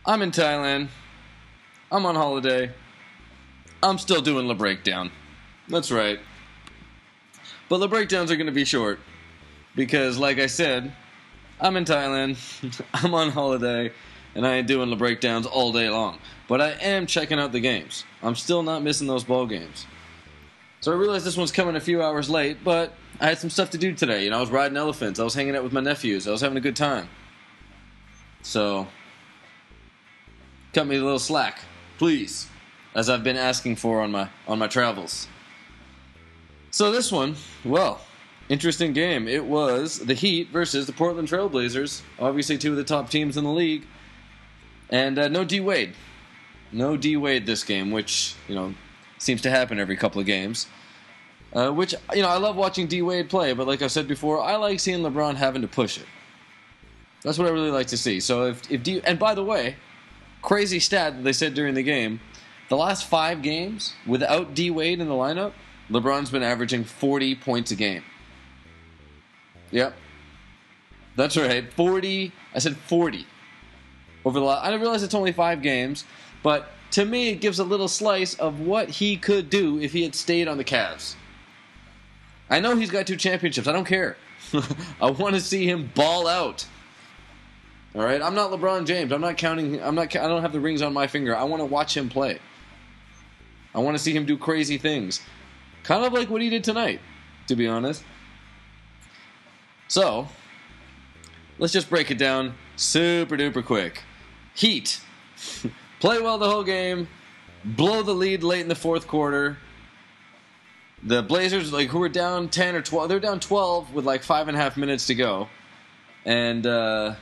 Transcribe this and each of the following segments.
I'm in Thailand. I'm on holiday. I'm still doing the breakdown. That's right. But the breakdowns are going to be short. Because, like I said, I'm in Thailand. I'm on holiday. And I ain't doing the breakdowns all day long. But I am checking out the games. I'm still not missing those ball games. So I realized this one's coming a few hours late, but I had some stuff to do today. I was riding elephants. I was hanging out with my nephews. I was having a good time. So, cut me a little slack, please, as I've been asking for on my travels. So this one, well, interesting game. It was the Heat versus the Portland Trail Blazers. Obviously, two of the top teams in the league. And no D-Wade. No D-Wade this game, which, seems to happen every couple of games. Which, I love watching D-Wade play, but like I said before, I like seeing LeBron having to push it. That's what I really like to see. So and by the way, crazy stat that they said during the game, the last 5 games without D-Wade in the lineup, LeBron's been averaging 40 points a game. Yep. That's right. 40. I said 40. I realize it's only 5 games, but to me it gives a little slice of what he could do if he had stayed on the Cavs. I know he's got 2 championships. I don't care. I want to see him ball out. All right? I'm not LeBron James. I don't have the rings on my finger. I want to watch him play. I want to see him do crazy things. Kind of like what he did tonight, to be honest. So, let's just break it down super duper quick. Heat. Play well the whole game. Blow the lead late in the fourth quarter. The Blazers, who were down 10 or 12, they're down 12 with 5.5 minutes to go. And the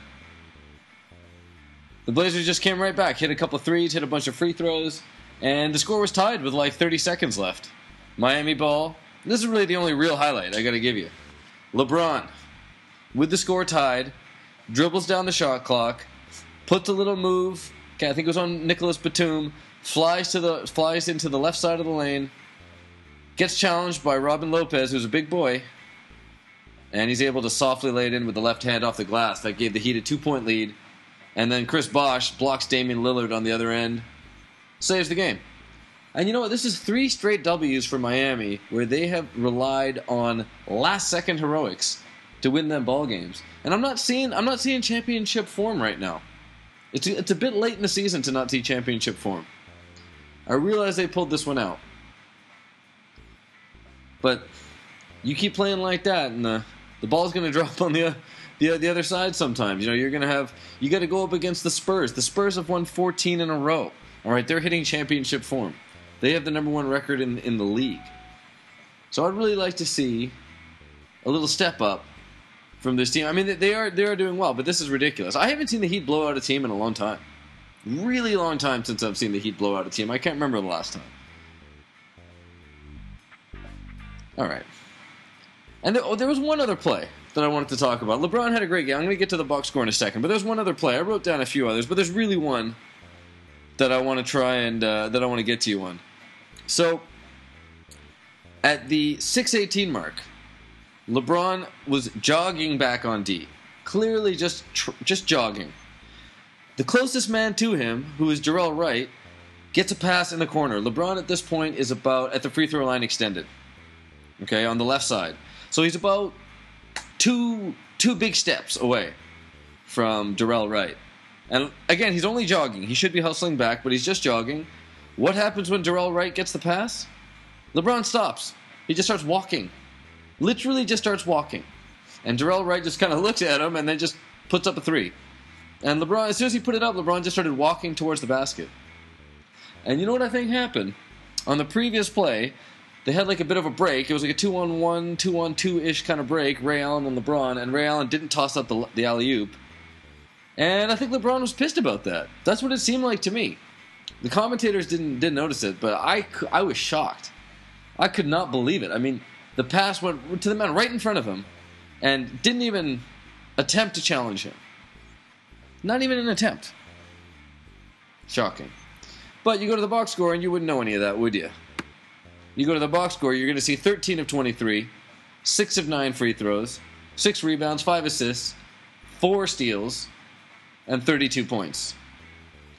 Blazers just came right back. Hit a couple of threes, hit a bunch of free throws. And the score was tied with 30 seconds left. Miami ball. This is really the only real highlight I got to give you. LeBron, with the score tied, dribbles down the shot clock, puts a little move. Okay, I think it was on Nicholas Batum. Flies into the left side of the lane. Gets challenged by Robin Lopez, who's a big boy. And he's able to softly lay it in with the left hand off the glass. That gave the Heat a 2-point lead. And then Chris Bosh blocks Damian Lillard on the other end. Saves the game. And you know what? This is 3 straight W's for Miami, where they have relied on last-second heroics to win them ball games. And I'm not seeing championship form right now. It's a bit late in the season to not see championship form. I realize they pulled this one out. But you keep playing like that, and the ball's going to drop on the other side sometimes. You got to go up against the Spurs. The Spurs have won 14 in a row. All right, they're hitting championship form. They have the number 1 record in the league. So I'd really like to see a little step up from this team. I mean, they are doing well, but this is ridiculous. I haven't seen the Heat blow out a team in a long time. Really long time since I've seen the Heat blow out a team. I can't remember the last time. All right. And there was one other play that I wanted to talk about. LeBron had a great game. I'm going to get to the box score in a second, but there's one other play. I wrote down a few others, but there's really one that I want to try and that I want to get to you on. So, at the 6:18 mark, LeBron was jogging back on D. Clearly just jogging. The closest man to him, who is Jarrell Wright, gets a pass in the corner. LeBron at this point is about at the free throw line extended. Okay, on the left side. So he's about two big steps away from Jarrell Wright. And again, he's only jogging. He should be hustling back, but he's just jogging. What happens when Jarrell Wright gets the pass? LeBron stops. He just starts walking. Literally just starts walking. And Jarrell Wright just kind of looks at him and then just puts up a 3. And LeBron, as soon as he put it up, LeBron just started walking towards the basket. And you know what I think happened? On the previous play, they had a bit of a break. It was a 2-on-1, 2-on-2-ish kind of break, Ray Allen and LeBron, and Ray Allen didn't toss up the alley-oop. And I think LeBron was pissed about that. That's what it seemed like to me. The commentators didn't notice it, but I was shocked. I could not believe it. I mean, the pass went to the man right in front of him and didn't even attempt to challenge him. Not even an attempt. Shocking. But you go to the box score and you wouldn't know any of that, would you? You go to the box score, you're going to see 13 of 23, 6 of 9 free throws, 6 rebounds, 5 assists, 4 steals, and 32 points.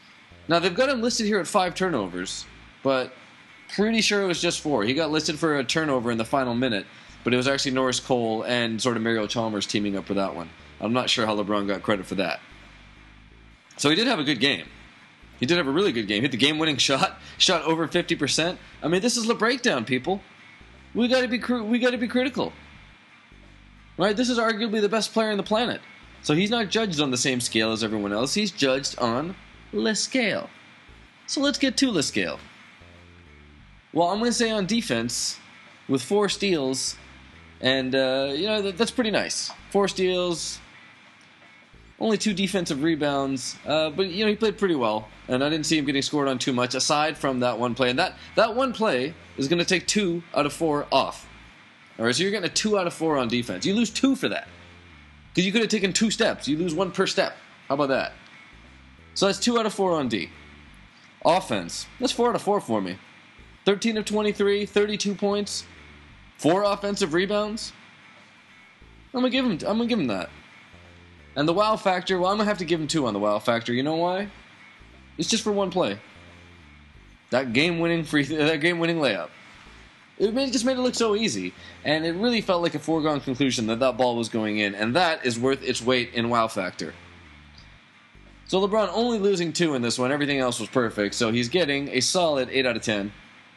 Now, they've got him listed here at 5 turnovers, but pretty sure it was just 4. He got listed for a turnover in the final minute, but it was actually Norris Cole and sort of Mario Chalmers teaming up for that one. I'm not sure how LeBron got credit for that. So he did have a good game. He did have a really good game. Hit the game-winning shot over 50%. I mean, this is LeBreakdown, people. We got to be critical, right? This is arguably the best player on the planet. So he's not judged on the same scale as everyone else. He's judged on Le Scale. So let's get to Le Scale. Well, I'm going to say on defense, with 4 steals, and that's pretty nice. 4 steals, only 2 defensive rebounds, but he played pretty well, and I didn't see him getting scored on too much aside from that one play. And that one play is going to take 2 out of 4 off. All right, so you're getting a 2 out of 4 on defense. You lose 2 for that because you could have taken 2 steps. You lose 1 per step. How about that? So that's 2 out of 4 on D. Offense, that's 4 out of 4 for me. 13 of 23, 32 points, 4 offensive rebounds. I'm gonna give him that. And the wow factor, well, I'm gonna have to give him 2 on the wow factor. You know why? It's just for 1 play. That game-winning layup. It just made it look so easy, and it really felt like a foregone conclusion that ball was going in, and that is worth its weight in wow factor. So LeBron only losing 2 in this one. Everything else was perfect, so he's getting a solid 8 out of 10.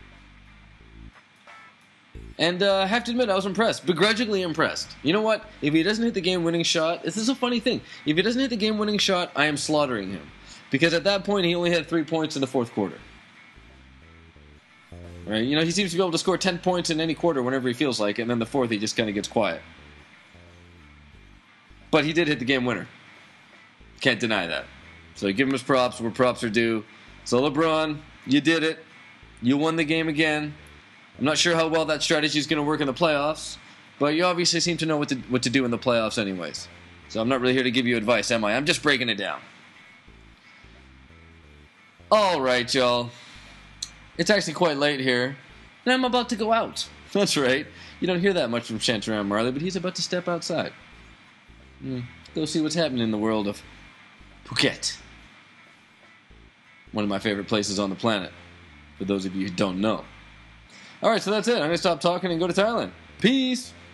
And I have to admit, I was impressed. Begrudgingly impressed. You know what? If he doesn't hit the game-winning shot, this is a funny thing. If he doesn't hit the game-winning shot, I am slaughtering him. Because at that point, he only had 3 points in the 4th quarter. Right? He seems to be able to score 10 points in any quarter whenever he feels like it, and then the 4th, he just kind of gets quiet. But he did hit the game winner. Can't deny that. So give him his props where props are due. So LeBron, you did it. You won the game again. I'm not sure how well that strategy is going to work in the playoffs, but you obviously seem to know what to do in the playoffs anyways. So I'm not really here to give you advice, am I? I'm just breaking it down. All right, y'all. It's actually quite late here, and I'm about to go out. That's right. You don't hear that much from Shantaram Marley, but he's about to step outside. Go see what's happening in the world of Phuket. One of my favorite places on the planet, for those of you who don't know. Alright, so that's it. I'm going to stop talking and go to Thailand. Peace!